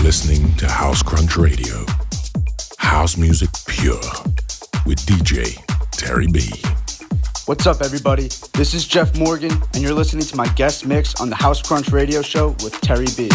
listening to House Crunch Radio. House music pure with DJ Terry B. What's up, everybody? This is Jeff Morgan, and you're listening to my guest mix on the House Crunch Radio Show with Terry B.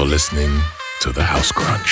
listening to the House Crunch.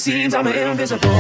seems I'm invisible.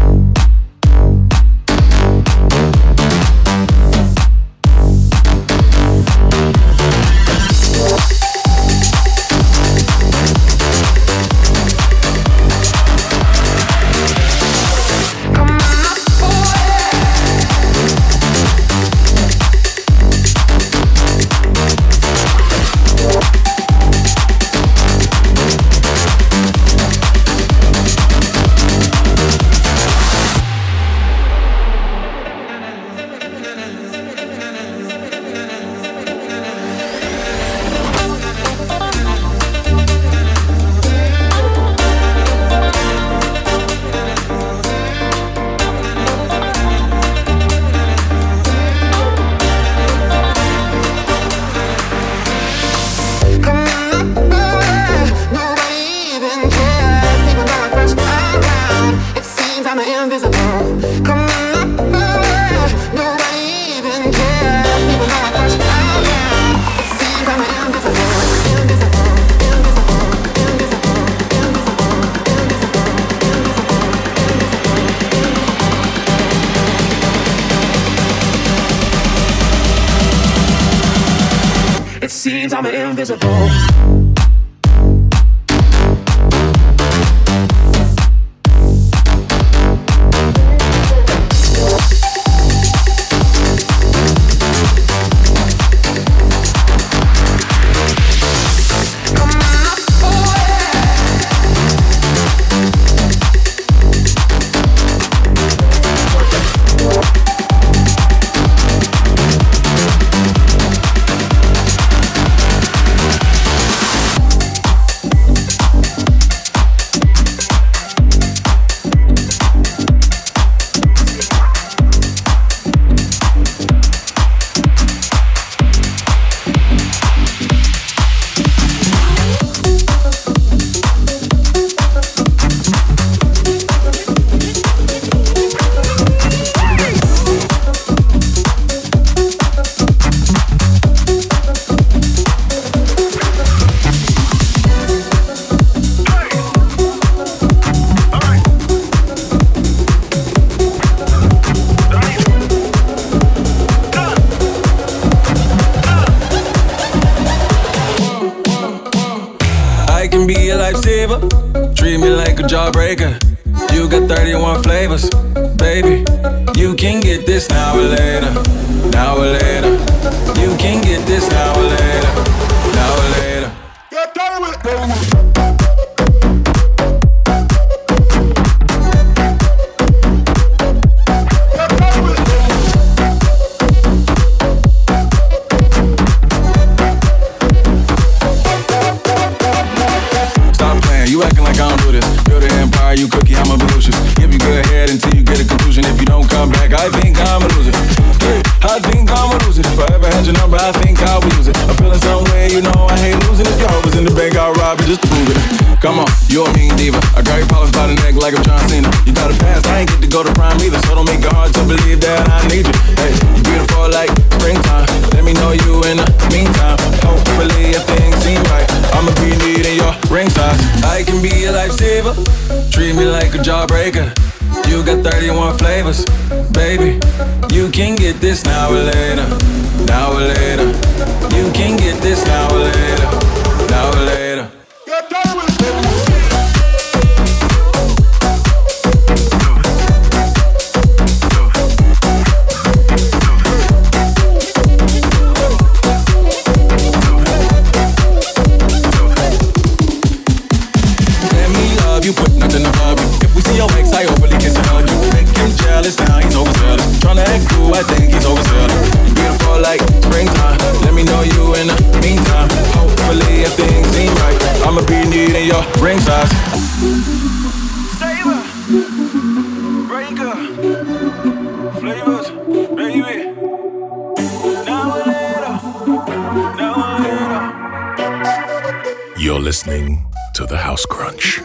It seems I'm invisible. Treat me like a jawbreaker. You got 31 flavors, baby. You can get this now or later, now or later. You can get this now or later, now or later. Get down with it. You cookie, I'm a Volusious. Give you good head until you get a conclusion. If you don't come back, I think I'm a loser. Hey, I think I'm a loser. If I ever had your number, I think I will use it. I'm feeling some way, you know I hate losing. If your hope is in the bank, I'll rob it just to prove it. Come on, you a mean diva. I got your powers by the neck like I'm John Cena. You got a past, I ain't get to go to prime either. So don't make it hard to believe that I need you. Hey, you beautiful like springtime. Let me know you in the meantime. Hopefully if things seem right, I'ma be needing your ring size. I can be a lifesaver. Treat me like a jawbreaker. You got 31 flavors, baby. You can get this now or later, now or later. You can get this now or later, now or later. Get down with it. You put nothing above you. If we see your ex, I overly kiss and hug you. Make him jealous, now he's overzealous. Tryna act cool, I think he's overzealous. You beautiful like springtime. Let me know you in the meantime. Hopefully if things seem right, I'ma be needing your ring size. Saver, breaker, flavors, baby. Now or later, now or later. You're listening to the House Crunch.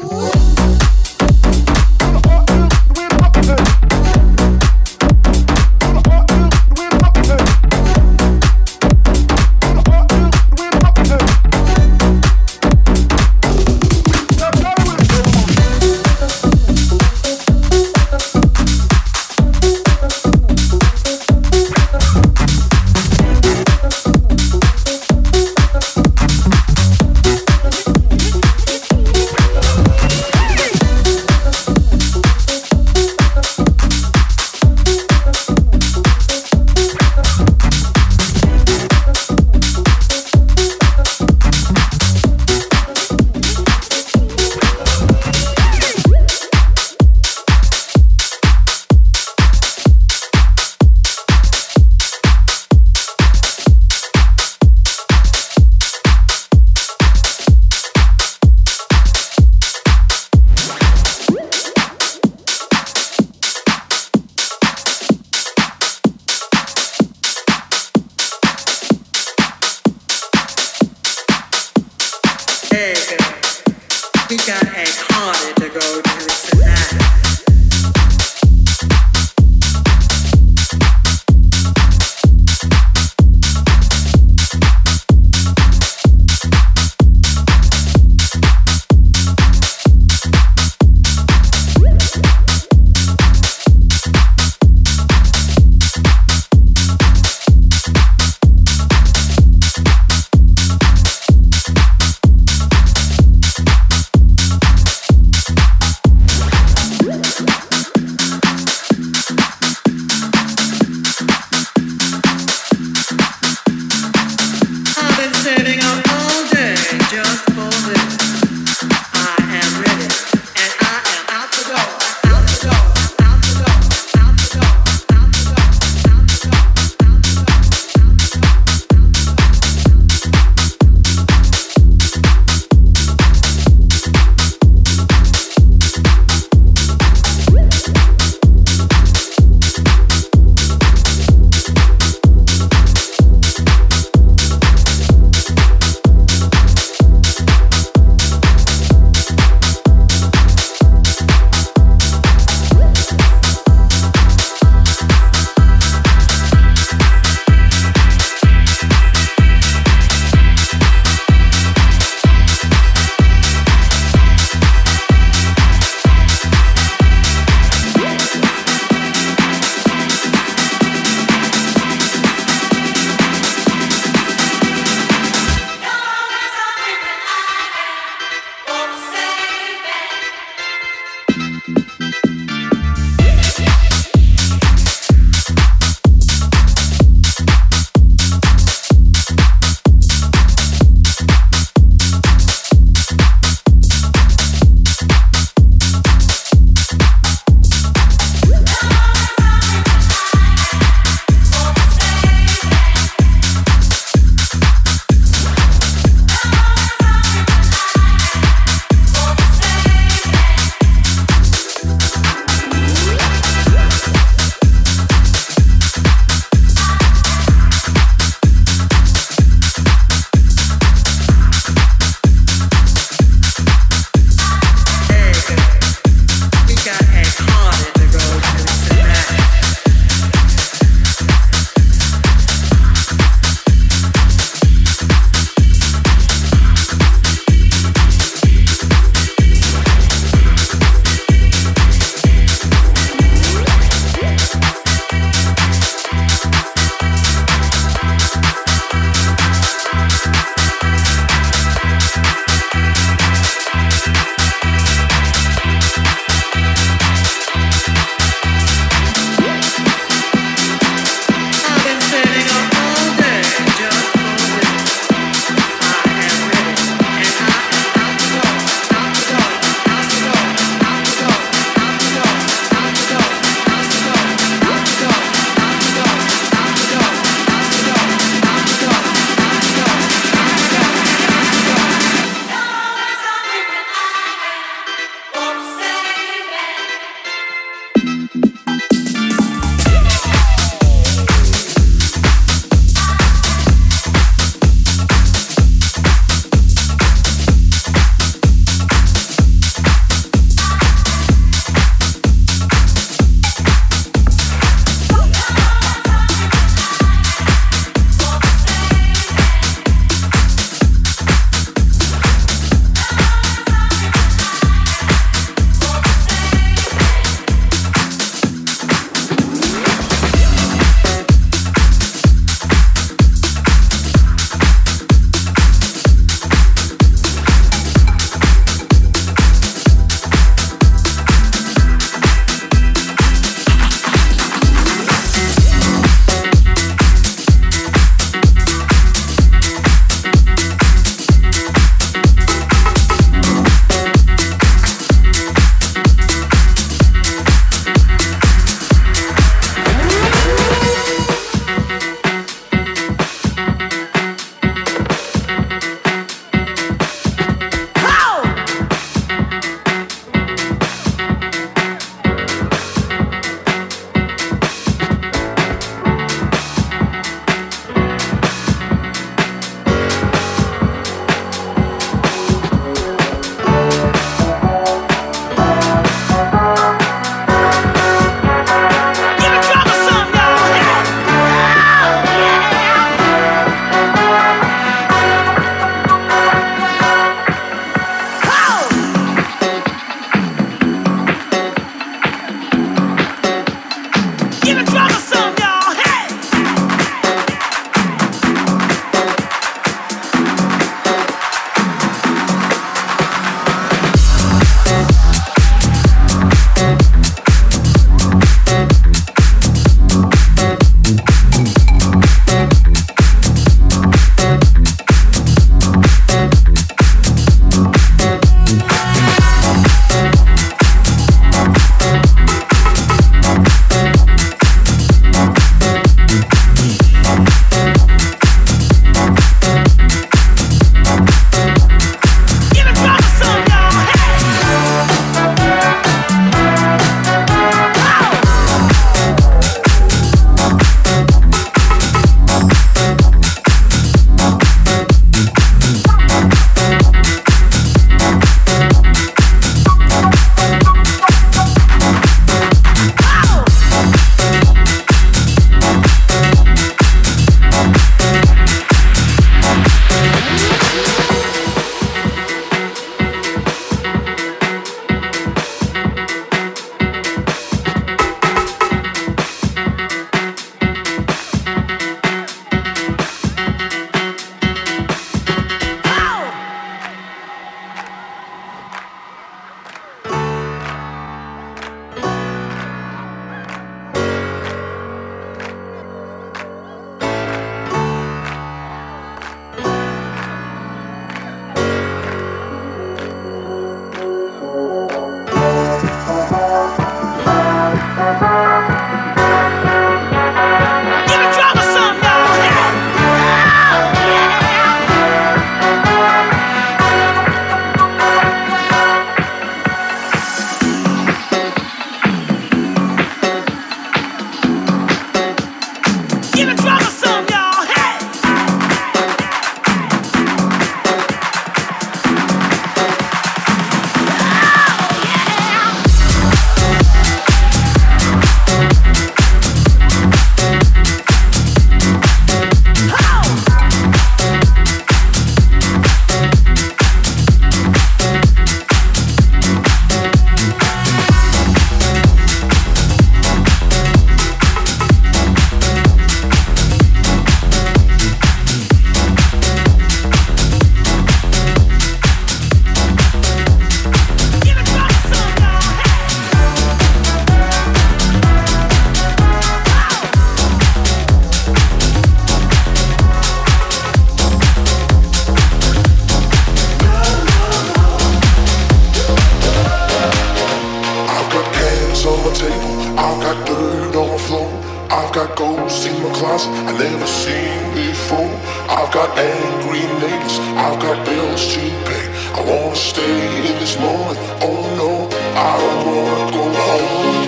I've got dirt on my floor. I've got ghosts in my closet I never seen before. I've got angry neighbors, I've got bills to pay. I wanna stay in this moment, oh no, I don't wanna go home.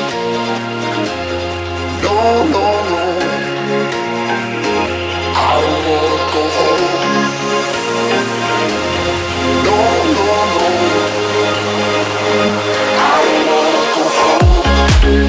No, no, no, I don't wanna go home. No, no, no, I don't wanna go home.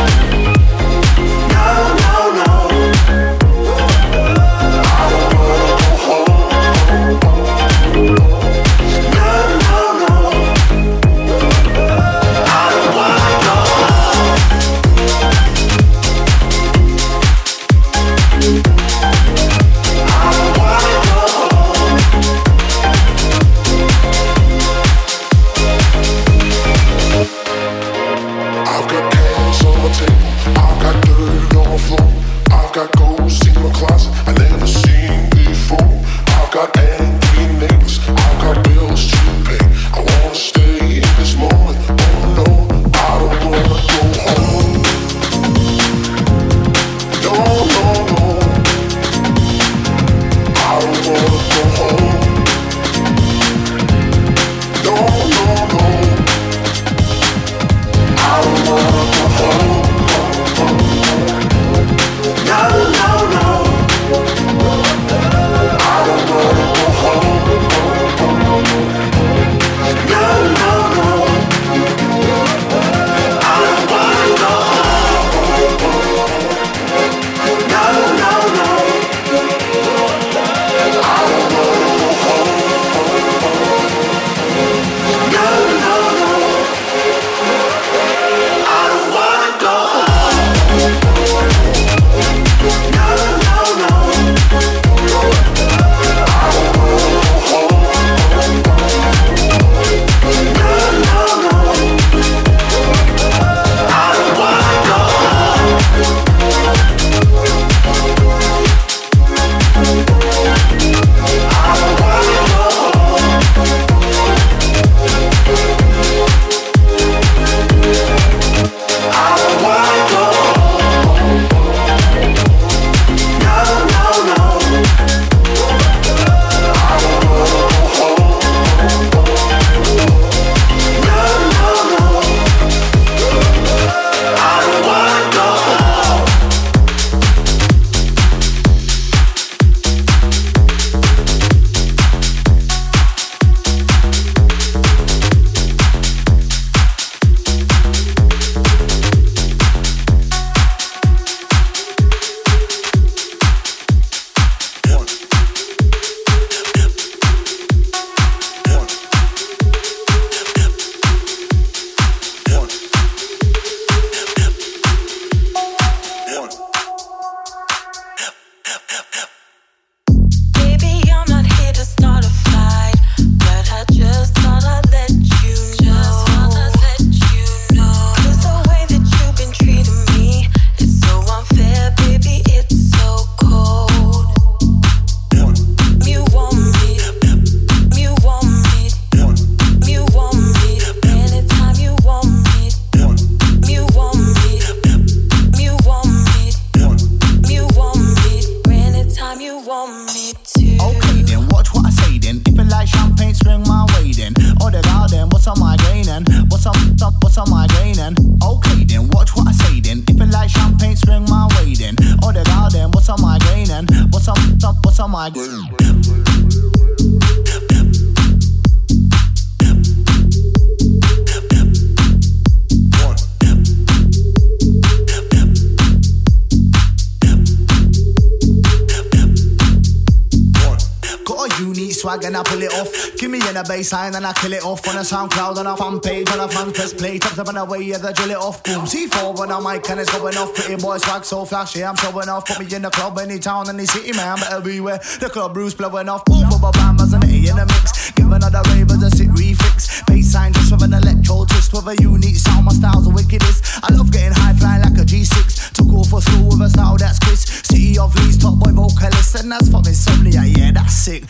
And I pull it off. Give me in a baseline and I kill it off on a SoundCloud on a fan page on a fan press play. Tapped up on the way, yeah, they drill it off. Boom, C4 on a mic and it's going off. Pretty boy swag so flashy, I'm showing off. Put me in the club, any town, any city, man, better beware. The club Bruce blowing off. Boom, boom, bam, as an A in the mix. Give another ravers a sit refix. Baseline just with an electro twist with a unique sound. My style's the wickedest. I love getting high flying like a G6. Took off for school with a style that's Chris. City of Leeds, top boy vocalist, and that's fucking Insomnia, yeah, that's sick.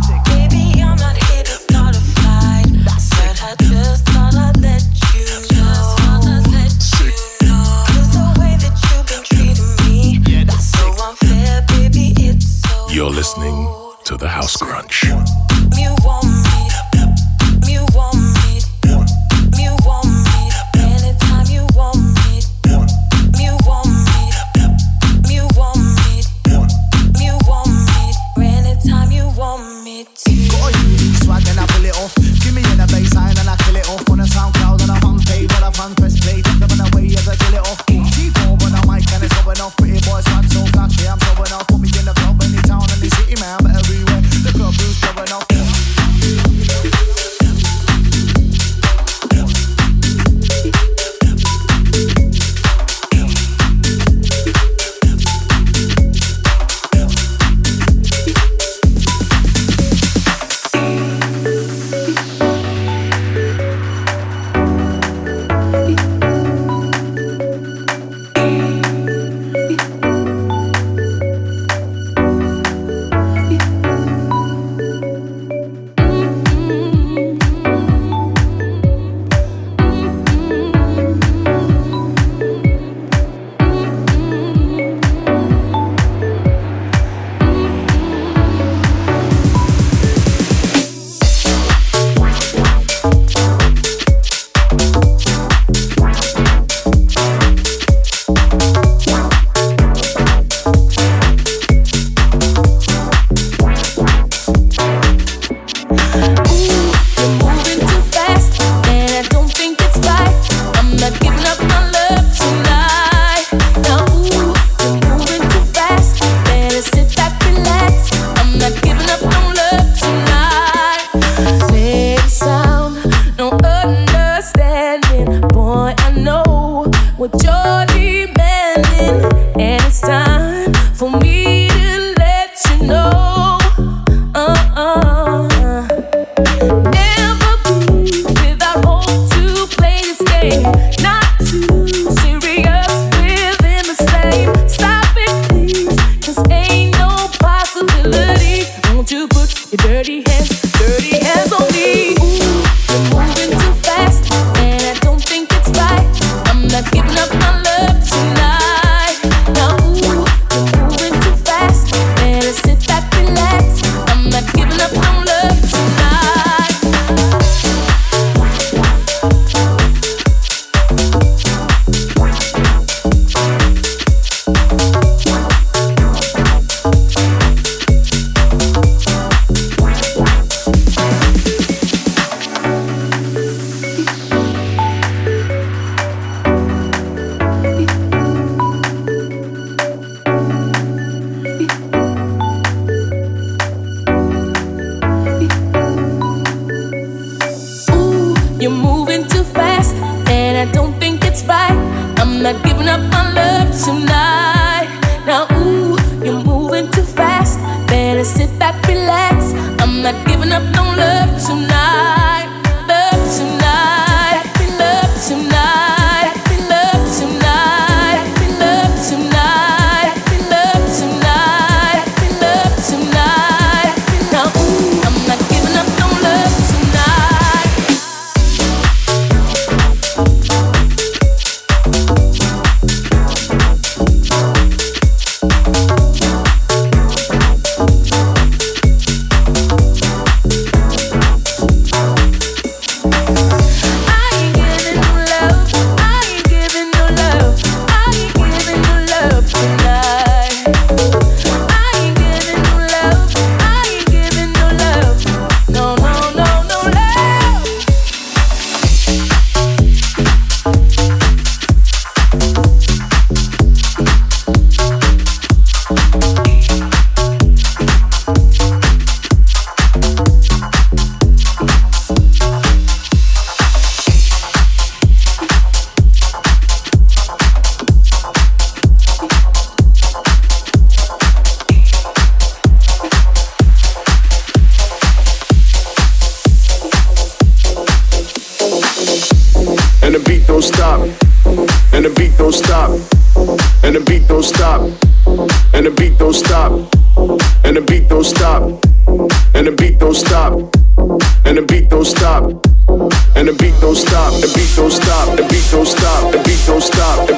Baby, I'm not here to start a fight, but I just thought I'd let you know. listening to the House Crunch. You want me, you want me, you want me, anytime you want me, you want me, you want me, you want me, anytime you want me to. Got a unique swag and I pull it off. Give me in a bassline and I kill it off on a SoundCloud and I'm on page while I fan press play. Take them in a way as I drill it off. T4 on a mic and it's going off. Pretty boy swag so flashy, I'm showing off. Put me in the club, any town, any city, man, but everywhere the club is blowing off.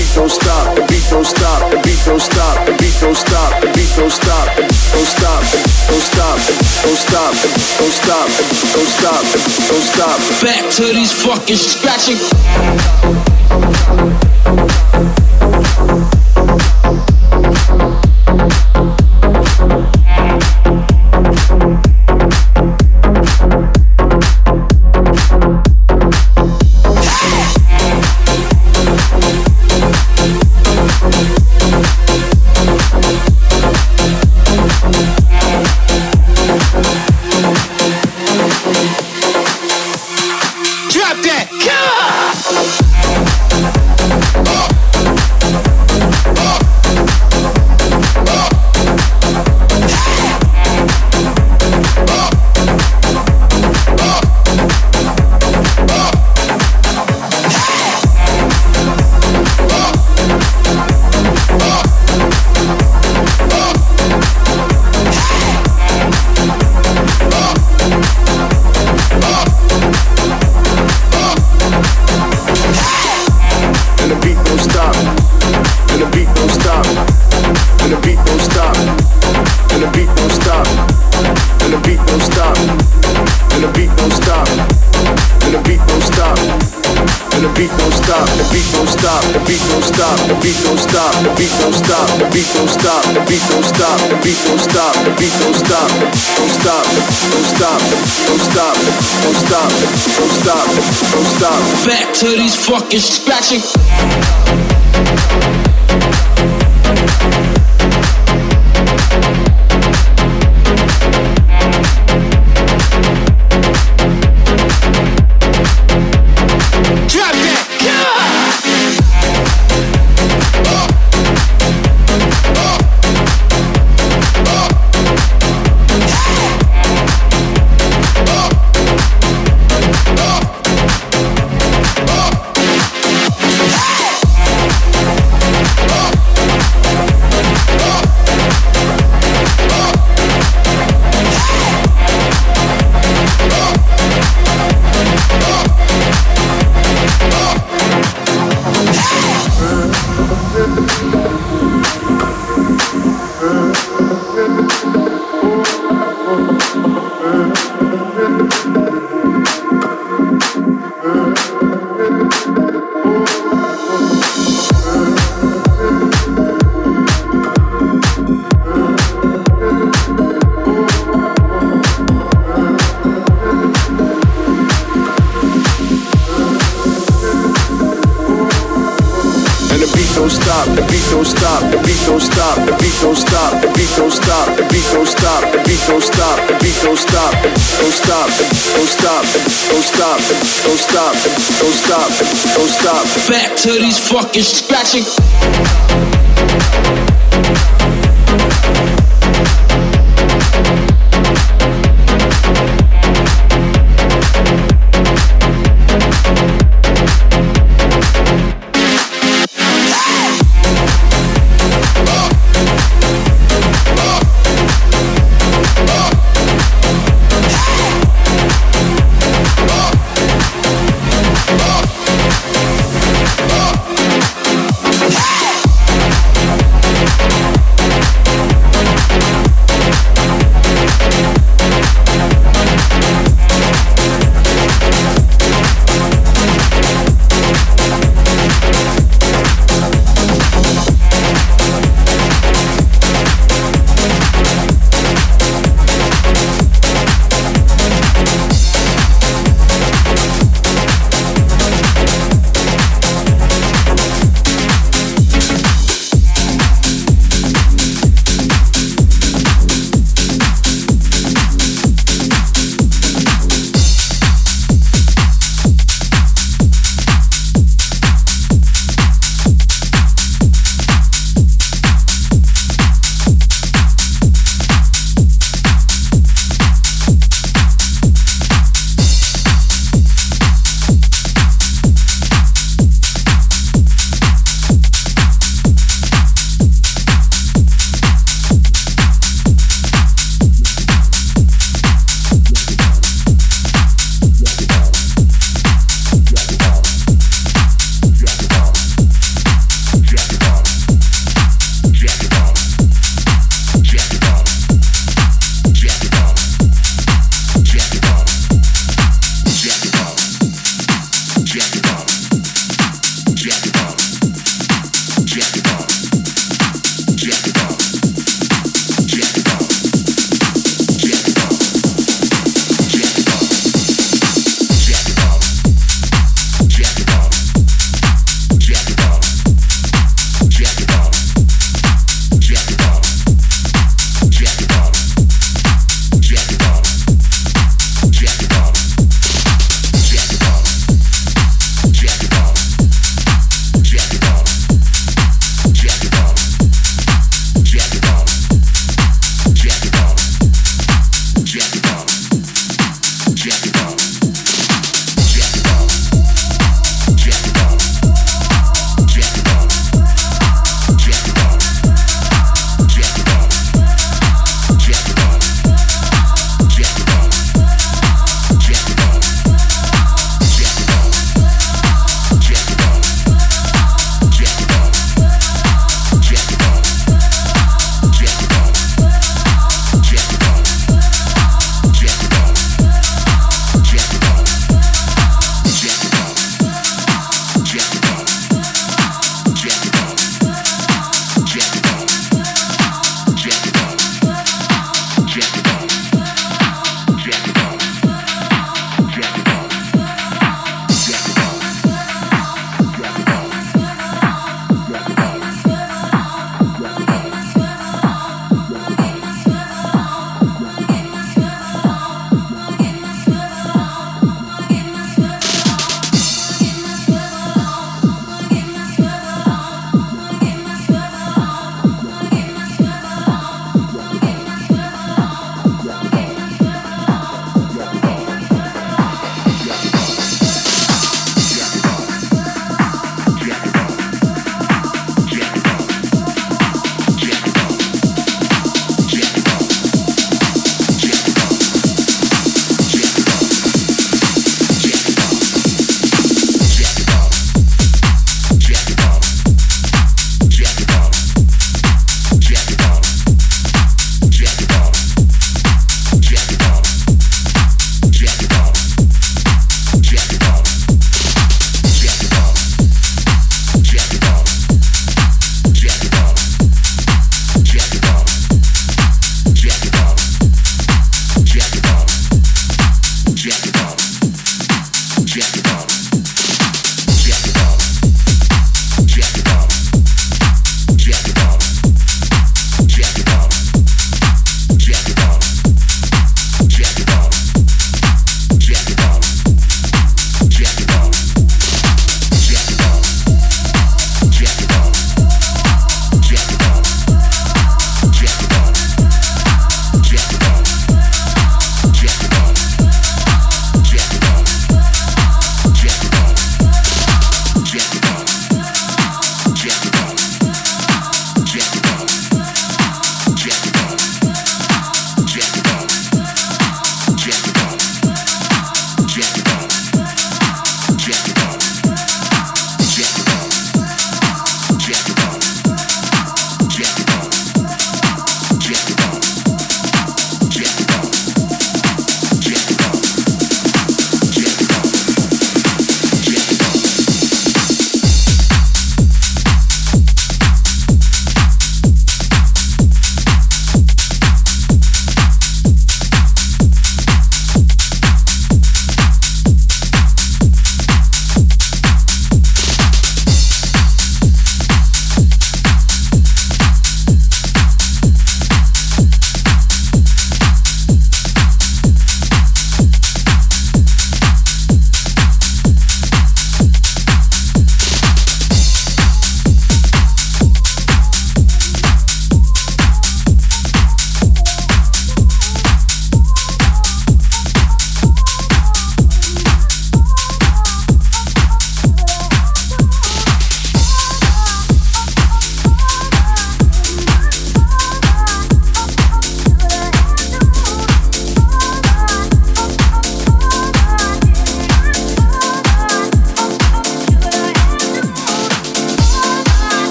Stop. stop, don't stop, don't stop, don't stop. Back to these fucking scratching. Back to these fucking scratching. Back to these fucking scratching.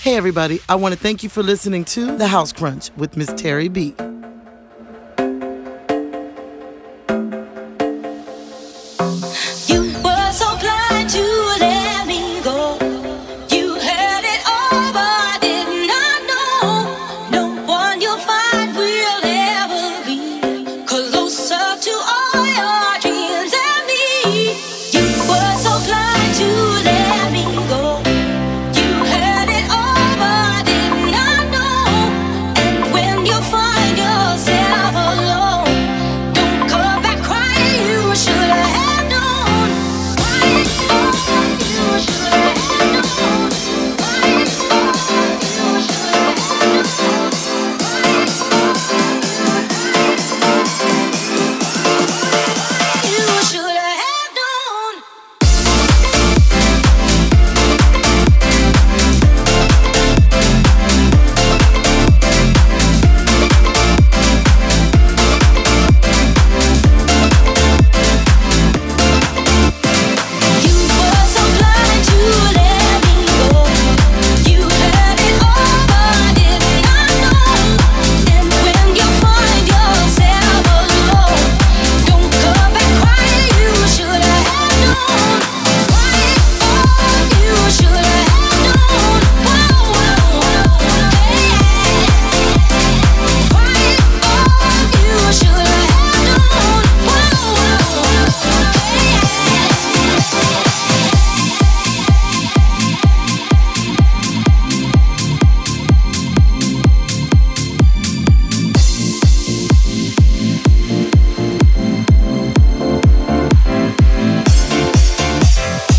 Hey everybody, I want to thank you for listening to The House Crunch with Miss Terry B.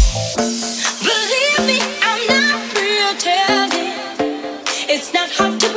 It's not hard to